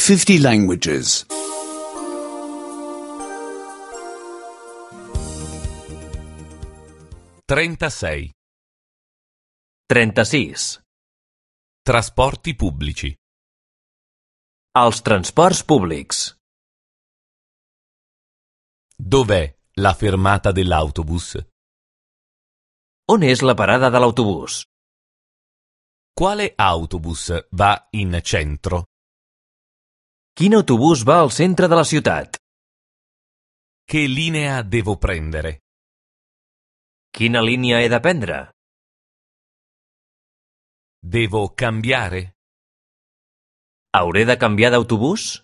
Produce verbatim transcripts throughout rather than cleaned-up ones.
fifty languages. trentasei. trentasis. Trasporti pubblici. Els transports públics. Dov'è la fermata dell'autobus? On és la parada de l'autobús? Quale autobus va in centro? Quin autobús va al centre de la ciutat? Che linea devo prendere? Quina línia he de prendre? Devo cambiare? Hauré de canviar d'autobús?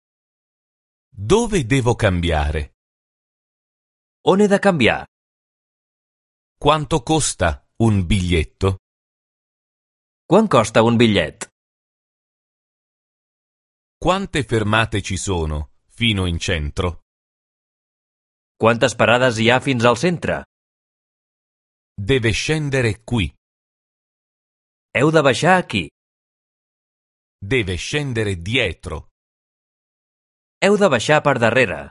Dove devo cambiare? On he de canviar? Quanto costa un biglietto? Quant costa un bitllet? Quante fermate ci sono fino in centro? Quantes parades hi ha fins al centre? Deve scendere qui. Heu de baixar aquí. Deve scendere dietro. Heu de baixar per darrere.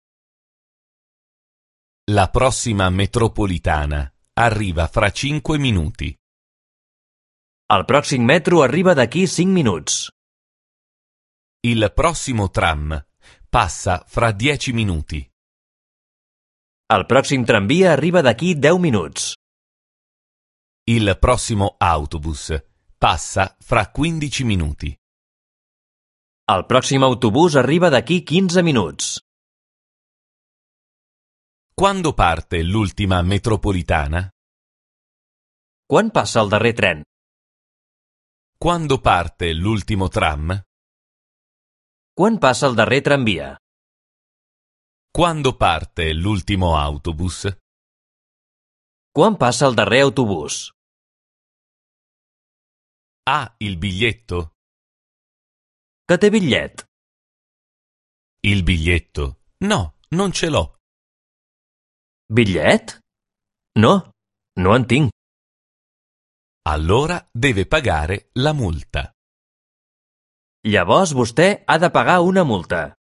La prossima metropolitana arriva fra cinque minuti. El pròxim metro arriba d'aquí cinc minuts. Il prossimo tram passa fra dieci minuti. El pròxim tramvia arriba d'aquí deu minuts. Il prossimo autobus passa fra quindici minuti. El pròxim autobús arriba d'aquí quinze minuts. Quando parte l'ultima metropolitana? Quan passa el darrer tren? Quando parte l'ultimo tram? Quan passa el darrer tramvia? Quando parte l'ultimo autobus? Quan passa el darrer autobús? Ha il biglietto? Que té bitllet? Il biglietto? No, non ce l'ho. Bitllet? No, no en tinc. Allora deve pagare la multa. Llavors vostè ha de pagar una multa.